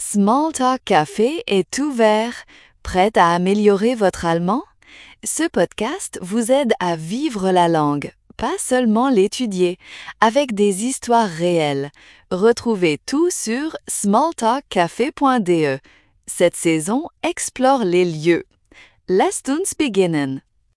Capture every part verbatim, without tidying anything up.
Small Talk Café est ouvert. Prête à améliorer votre allemand? Ce podcast vous aide à vivre la langue, pas seulement l'étudier, avec des histoires réelles. Retrouvez tout sur small talk café point de. Cette saison explore les lieux. Lasst uns beginnen.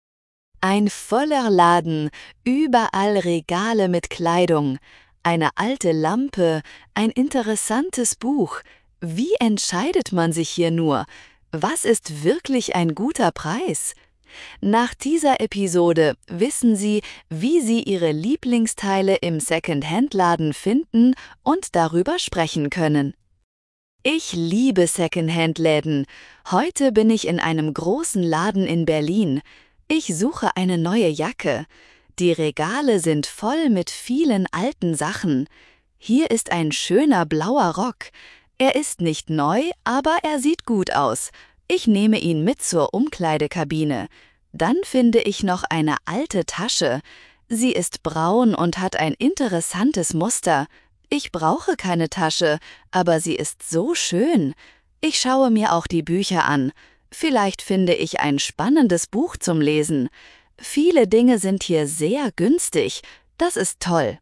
Ein voller Laden, überall Regale mit Kleidung, eine alte Lampe, ein interessantes Buch. Wie entscheidet man sich hier nur? Was ist wirklich ein guter Preis? Nach dieser Episode wissen Sie, wie Sie Ihre Lieblingsteile im Second-Hand-Laden finden und darüber sprechen können. Ich liebe Second-Hand-Läden. Heute bin ich in einem großen Laden in Berlin. Ich suche eine neue Jacke. Die Regale sind voll mit vielen alten Sachen. Hier ist ein schöner blauer Rock. Er ist nicht neu, aber er sieht gut aus. Ich nehme ihn mit zur Umkleidekabine. Dann finde ich noch eine alte Tasche. Sie ist braun und hat ein interessantes Muster. Ich brauche keine Tasche, aber sie ist so schön. Ich schaue mir auch die Bücher an. Vielleicht finde ich ein spannendes Buch zum Lesen. Viele Dinge sind hier sehr günstig. Das ist toll.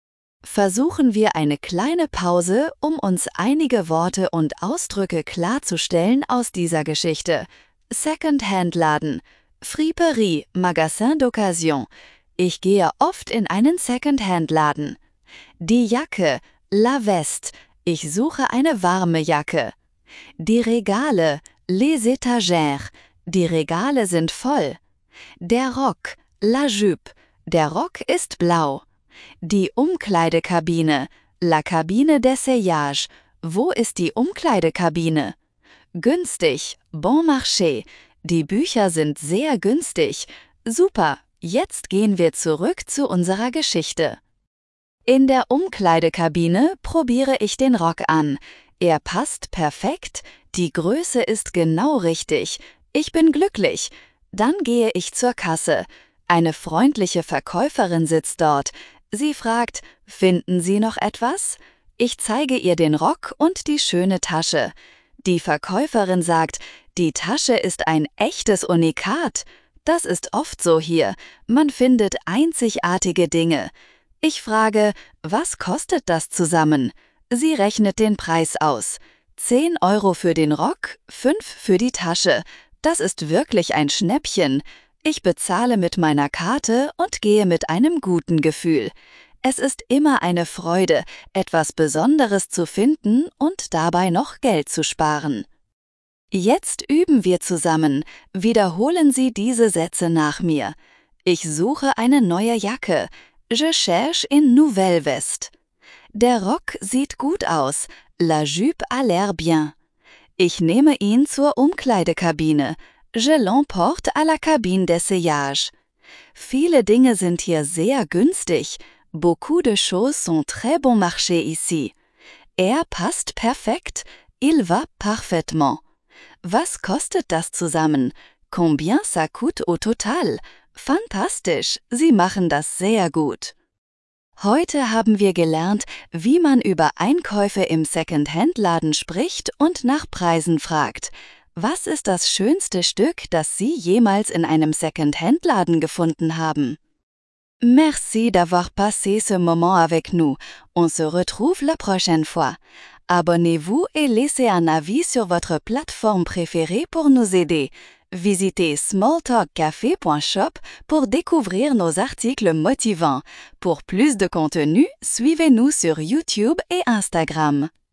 Versuchen wir eine kleine Pause, um uns einige Worte und Ausdrücke klarzustellen aus dieser Geschichte. Second-Hand-Laden, Friperie, Magasin d'Occasion. Ich gehe oft in einen Second-Hand-Laden. Die Jacke, La Veste. Ich suche eine warme Jacke. Die Regale, Les étagères. Die Regale sind voll. Der Rock, La Jupe. Der Rock ist blau. Die Umkleidekabine, La cabine d'essayage. Wo ist die Umkleidekabine? Günstig, Bon Marché. Die Bücher sind sehr günstig. Super, jetzt gehen wir zurück zu unserer Geschichte. In der Umkleidekabine probiere ich den Rock an. Er passt perfekt, die Größe ist genau richtig. Ich bin glücklich. Dann gehe ich zur Kasse. Eine freundliche Verkäuferin sitzt dort. Sie fragt, finden Sie noch etwas? Ich zeige ihr den Rock und die schöne Tasche. Die Verkäuferin sagt, die Tasche ist ein echtes Unikat. Das ist oft so hier. Man findet einzigartige Dinge. Ich frage, was kostet das zusammen? Sie rechnet den Preis aus. zehn Euro für den Rock, fünf für die Tasche. Das ist wirklich ein Schnäppchen. Ich bezahle mit meiner Karte und gehe mit einem guten Gefühl. Es ist immer eine Freude, etwas Besonderes zu finden und dabei noch Geld zu sparen. Jetzt üben wir zusammen. Wiederholen Sie diese Sätze nach mir. Ich suche eine neue Jacke. Je cherche une nouvelle veste. Der Rock sieht gut aus. La jupe a l'air bien. Ich nehme ihn zur Umkleidekabine. Je l'emporte à la cabine d'essayage. Viele Dinge sind hier sehr günstig. Beaucoup de choses sont très bon marché ici. Er passt perfekt. Il va parfaitement. Was kostet das zusammen? Combien ça coûte au total? Fantastisch, Sie machen das sehr gut. Heute haben wir gelernt, wie man über Einkäufe im Second-Hand-Laden spricht und nach Preisen fragt. Was ist das schönste Stück, das Sie jemals in einem Second-Hand-Laden gefunden haben? Merci d'avoir passé ce moment avec nous. On se retrouve la prochaine fois. Abonnez-vous et laissez un avis sur votre plateforme préférée pour nous aider. Visitez small talk café point shop pour découvrir nos articles motivants. Pour plus de contenu, suivez-nous sur YouTube et Instagram.